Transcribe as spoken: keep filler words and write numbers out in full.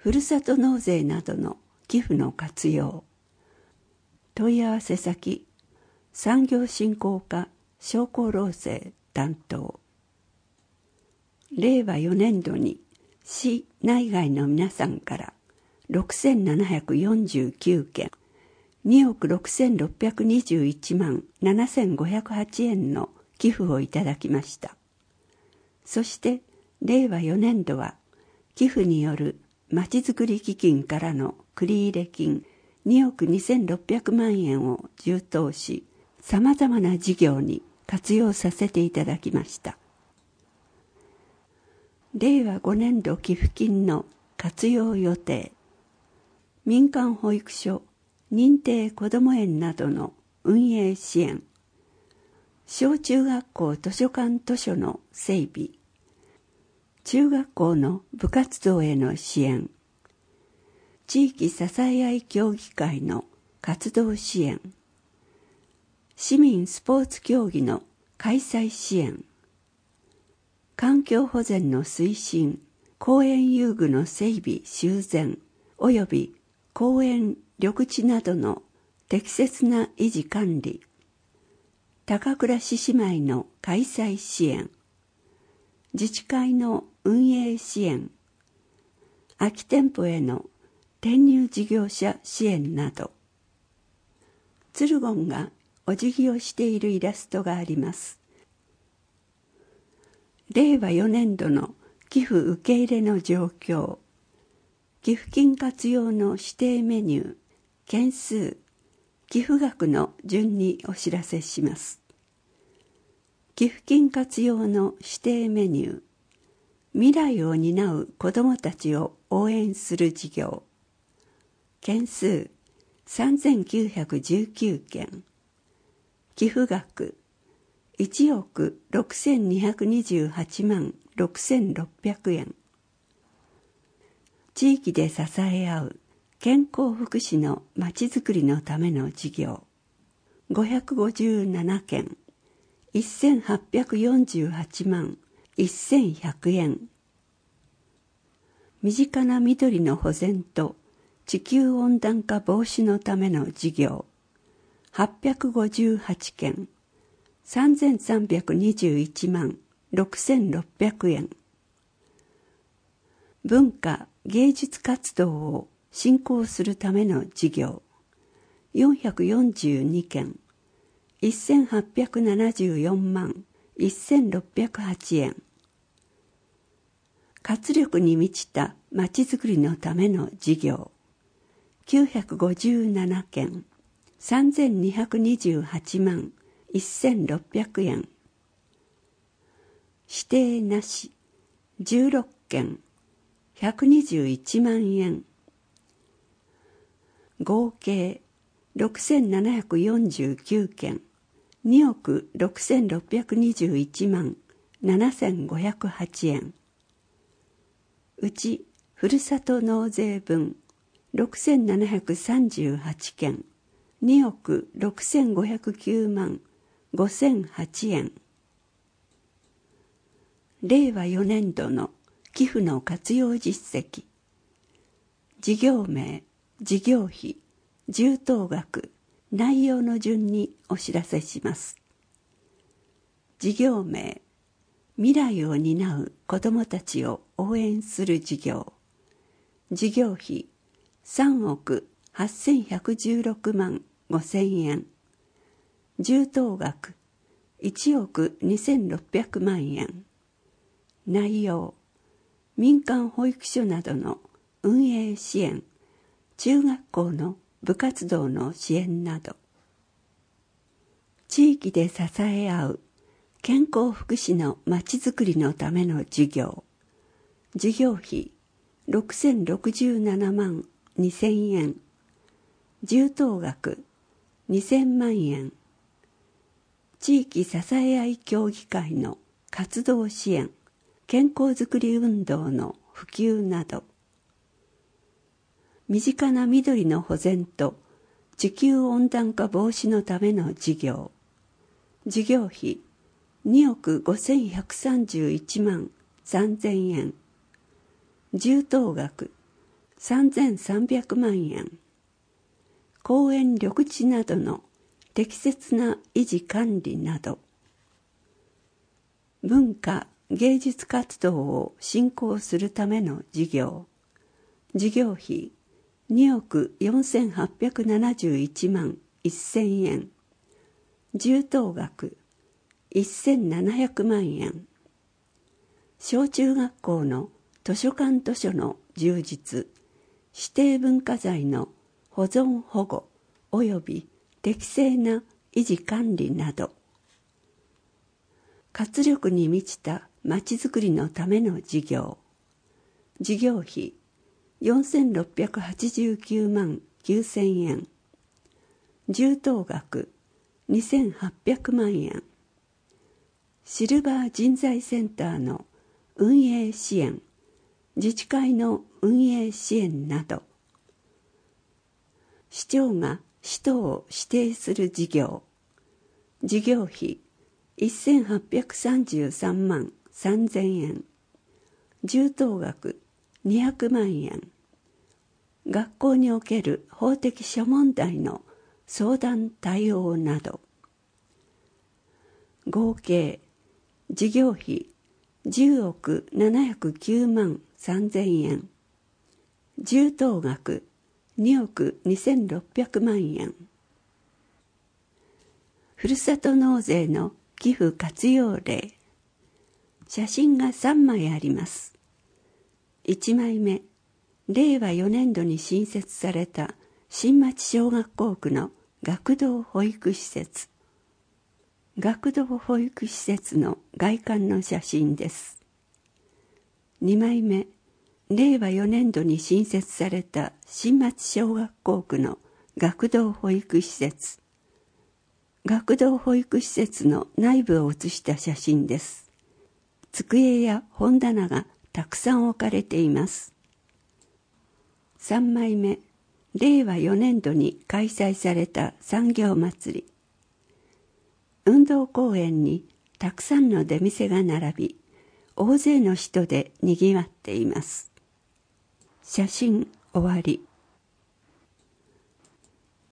ふるさと納税などの寄付の活用。問い合わせ先、産業振興課商工労政担当。れいわよねんどに市内外の皆さんからろくせんななひゃくよんじゅうきゅうけん、におくろくせんろっぴゃくにじゅういちまんななせんごひゃくはちえんの寄付をいただきました。そしてれいわよねんどは寄付によるまちづくり基金からの繰入金におくにせんろっぴゃくまんえんを充当し、さまざまな事業に活用させていただきました。れいわごねんど寄付金の活用予定。民間保育所、認定こども園などの運営支援。小中学校図書館図書の整備。中学校の部活動への支援。地域支え合い協議会の活動支援。市民スポーツ競技の開催支援。環境保全の推進、公園遊具の整備修繕及び公園緑地などの適切な維持管理。高倉市姉妹の開催支援。自治会の運営支援。空き店舗への転入事業者支援など。ツルゴンがお辞儀をしているイラストがあります。れいわよねんどの寄付受け入れの状況。寄付金活用の指定メニュー、件数、寄付額の順にお知らせします。寄付金活用の指定メニュー。未来を担う子どもたちを応援する事業。件数さんぜんきゅうひゃくじゅうきゅうけん。寄付額いちおくろくせんにひゃくにじゅうはちまんろくせんろっぴゃくえん。地域で支え合う健康福祉のまちづくりのための事業。ごひゃくごじゅうななけん。せんはっぴゃくよんじゅうはちまんせんひゃくえん。身近な緑の保全と地球温暖化防止のための事業。はっぴゃくごじゅうはちけん。さんぜんさんびゃくにじゅういちまんろくせんろっぴゃくえん。文化芸術活動を振興するための事業。よんひゃくよんじゅうにけん。せんはっぴゃくななじゅうよんまんせんろっぴゃくはちえん。活力に満ちたまちづくりのための事業。きゅうひゃくごじゅうななけん。さんぜんにひゃくにじゅうはちまんせんろっぴゃくえん。指定なしじゅうろっけん。ひゃくにじゅういちまんえん。合計ろくせんななひゃくよんじゅうきゅうけん。におくろくせんろっぴゃくにじゅういちまんななせんごひゃくはちえん。うちふるさと納税分ろくせんななひゃくさんじゅうはちけん。におくろくせんごひゃくきゅうまんごせんはちえん。れいわよねんどの寄付の活用実績。事業名、事業費、充当額、内容の順にお知らせします。事業名、未来を担う子どもたちを応援する事業。事業費さんおくはっせんひゃくじゅうろくまんごせんえん。充当額いちおくにせんろっぴゃくまんえん。内容、民間保育所などの運営支援、中学校の部活動の支援など。地域で支え合う健康福祉のまちづくりのための事業。事業費ろくせんろくじゅうななまんにせんえん。充当額にせんまんえん。地域支え合い協議会の活動支援、健康づくり運動の普及など。身近な緑の保全と地球温暖化防止のための事業。事業費におくごせんひゃくさんじゅういちまんさんぜんえん。充当額さんぜんさんびゃくまんえん。公園緑地などの適切な維持管理など。文化・芸術活動を振興するための事業。事業費におくよんせんはっぴゃくななじゅういちまんせんえん。充当額せんななひゃくまんえん。小中学校の図書館図書の充実、指定文化財の保存保護及び適正な維持管理など。活力に満ちたまちづくりのための事業。事業費よんせんろっぴゃくはちじゅうきゅうまんきゅうせんえん。充当額にせんはっぴゃくまんえん。シルバー人材センターの運営支援、自治会の運営支援など。市長が使途を指定する事業。事業費せんはっぴゃくさんじゅうさんまんさんぜんえん。充当額にひゃくまんえん。学校における法的諸問題の相談対応など。合計事業費じゅうおくななひゃくきゅうまんさんぜんえん。充当額におくにせんろっぴゃくまんえん。ふるさと納税の寄付活用例。写真がさんまいあります。いちまいめ、れいわよねんどに新設された新町小学校区の学童保育施設。学童保育施設の外観の写真です。にまいめ、れいわよねんどに新設された新町小学校区の学童保育施設。学童保育施設の内部を写した写真です。机や本棚がたくさん置かれています。さんまいめ、れいわよねんどに開催された産業祭り。運動公園にたくさんの出店が並び、大勢の人でにぎわっています。写真終わり。